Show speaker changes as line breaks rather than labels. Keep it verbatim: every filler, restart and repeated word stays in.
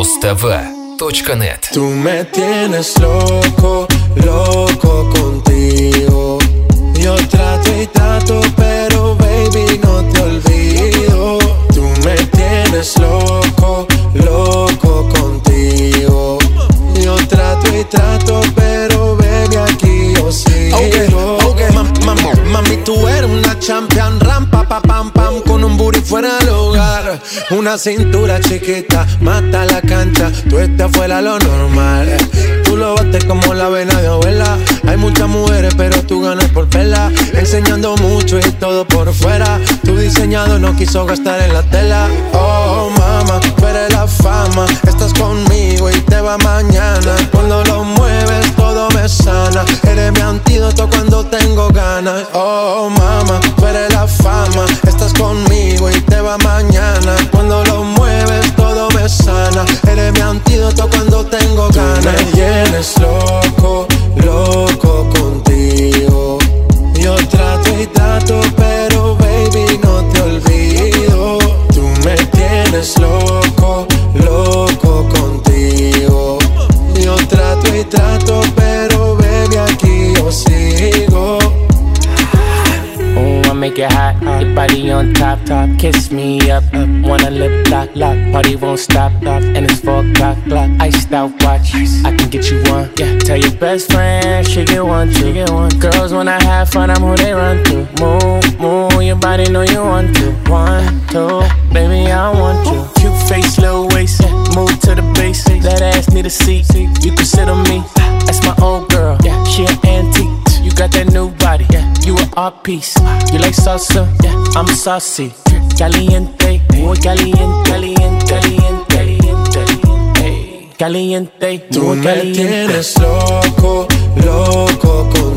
муз тэ вэ точка нет.
Tú me tienes loco, loco contigo. Yo trato y trato, pero baby no te olvido. Tú me tienes loco, loco contigo. Yo trato y trato, pero baby aquí yo sigo. Okay, okay. Mam, mam, mami, tú eres una champion, rampa, pa, pam, pam, con un booty fuera del hogar. Una cintura chiquita, mata la cancha, tú estás fuera lo normal. Tú lo bates como la vena de abuela. Hay muchas mujeres, pero tú ganas por vela. Enseñando mucho y todo por fuera. Tu diseñado no quiso gastar en la tela. Oh, mama, tú eres la fama. Estás conmigo y te va mañana. Cuando lo mueves todo me sana. Eres mi antídoto cuando tengo ganas. Oh, mama, tú eres la fama. Estás conmigo y te va mañana. Cuando lo mueves todo me sana. Eres mi antídoto cuando tengo ganas. Tú me tienes loco, loco contigo. Yo trato y trato, pero baby no te olvido. Tú me tienes loco, loco contigo. Yo trato y trato, pero baby aquí yo sigo.
Ooh, I make it hot, your body on top, top. Kiss me up, up. Wanna lip lock, lock. Party won't stop, stop. And it's four o'clock, clock. Iced out watch, I can get you one. Yeah, tell your best friend she get one, she get one. Girls when I have fun, I'm who they run to. Move, move, your body know you want to. One, two, baby I want you. Cute face, little waist, move to the base. That ass need a seat, you can sit on me. That's my old girl, yeah, she an antique. You got that new body, yeah, you an art piece. You like salsa, yeah, I'm saucy. Caliente, muy caliente, caliente, caliente, caliente, caliente,
Tú me tienes loco, loco contigo.